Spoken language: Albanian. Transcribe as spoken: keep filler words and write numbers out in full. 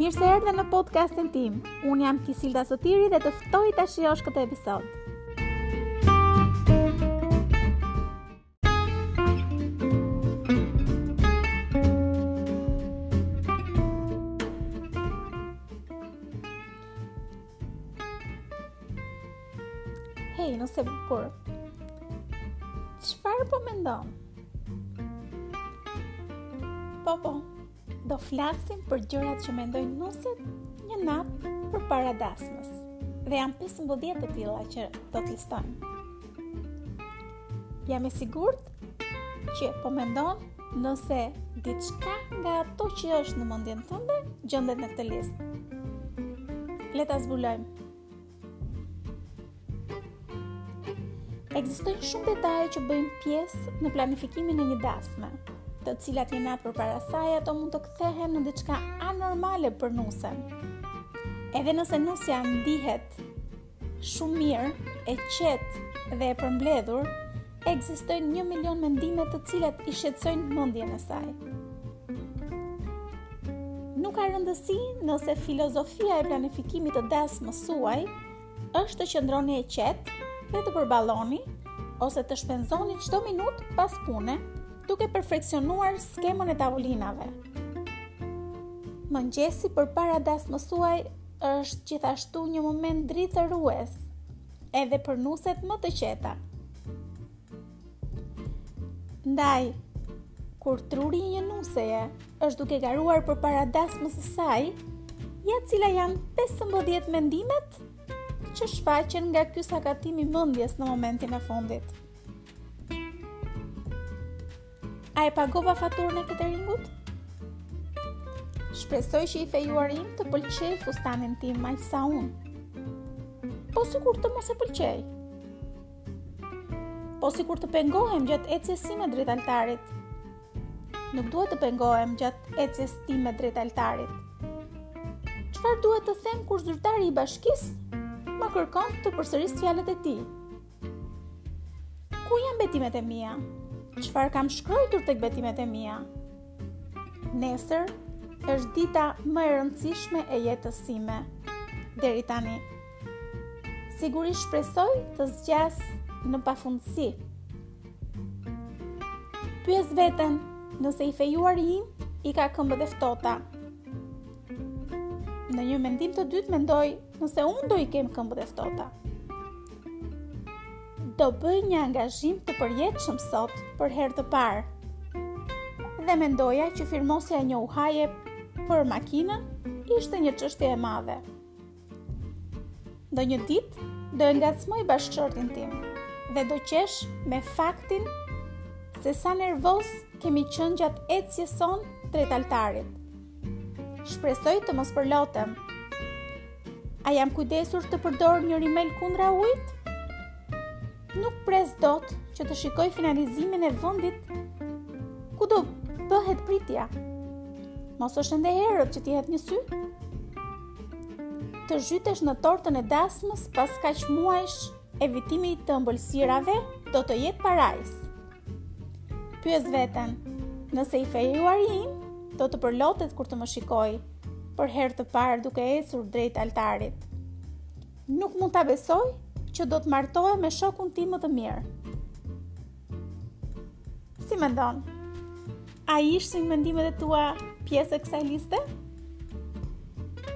Mirë se erdhe në podcastin tim. Unë jam Kisilda Sotiri dhe të ftoj ta shijosh këtë episod. Hej, nëse bukur, çfarë po mendon? Po, po, do flasim për gjërat që mendojnë nuset një natë përpara dasmës. Dhe janë pesëmbëdhjetë të tilla që do të listojmë. Jam e sigurt që po mendon nëse diçka nga ato që është në mendjen tënde gjendet në këtë listë. Le ta zbulojmë. Ekzistojnë shumë detaje që bëjnë pjesë në planifikimin e një dasme, të cilat një natë përpara saj ato mund të kthehen në diçka anormale për nusen. Edhe nëse nusja ndihet shumë mirë, e qetë dhe e përmbledhur, ekzistojnë një milion mendime të cilat i shqetësojnë mendjen e saj. Nuk ka rëndësi nëse filozofia e planifikimit të dasmës suaj është të qëndroni e qetë dhe të përballoni ose të shpenzoni çdo minutë pas pune duke perfeksionuar skemën e tavolinave. Mëngjesi përpara dasmës suaj është gjithashtu një moment dritërues, edhe për nuset më të qeta. Ndaj, kur truri i një nuseje është duke garuar përpara dasmës së saj, ja cila janë pesëmbëdhjetë mendimet që shfaqen nga ky sakatim i mendjes në momentin e fundit. A e pagova faturën e cateringut? Shpresoj që i fejuar im të pëlqej fustanin tim aq sa unë. Po sikur të mos e pëlqej. Po sikur të pengohem gjatë ecjes sime drejt altarit. Nuk duhet të pengohem gjatë ecjes time drejt altarit. Çfarë duhet të them kur zyrtari i bashkisë më kërkon të përsëris fjalët e tij? Ku janë betimet e mia? Çfarë kam shkruar tek betimet e mia? Nesër është dita më e rëndësishme e jetës sime deri tani. Sigurisht shpresoj të zgjas në pafundësi. Pyes veten nëse i fejuari im i ka këmbët e ftohta. Në një mendim të dytë mendoj nëse unë do i kem këmbët e ftohta. Do bëj një angazhim të përjetshëm sot për herë të parë. Dhe mendoja që firmosja e një uhaje për makinën ishte një çështje e madhe. Do një ditë do e ngacmoj bashkëshortin tim dhe do qesh me faktin se sa nervoz kemi qenë gjatë ecjes son drejt altarit. Shpresoj të mos përlotem. A jam kujdesur të përdor një rimel kundra ujit? Nuk pres dot që të shikoj finalizimin e vendit ku do bëhet pritja. Mos është ende herët që t'jetë një sy? Të zhytesh në tortën e dasmës pas kaq muajsh evitimi të ëmbëlsirave do të jetë parajs. Pyes veten, nëse i fejuari im do të përlotet kur të më shikoj për herë të parë duke ecur drejt altarit. Nuk mund ta besoj që do të martohem me shokun tim më të mirë. Si mendon? A ishin mendimet e tua pjesë e kësaj liste?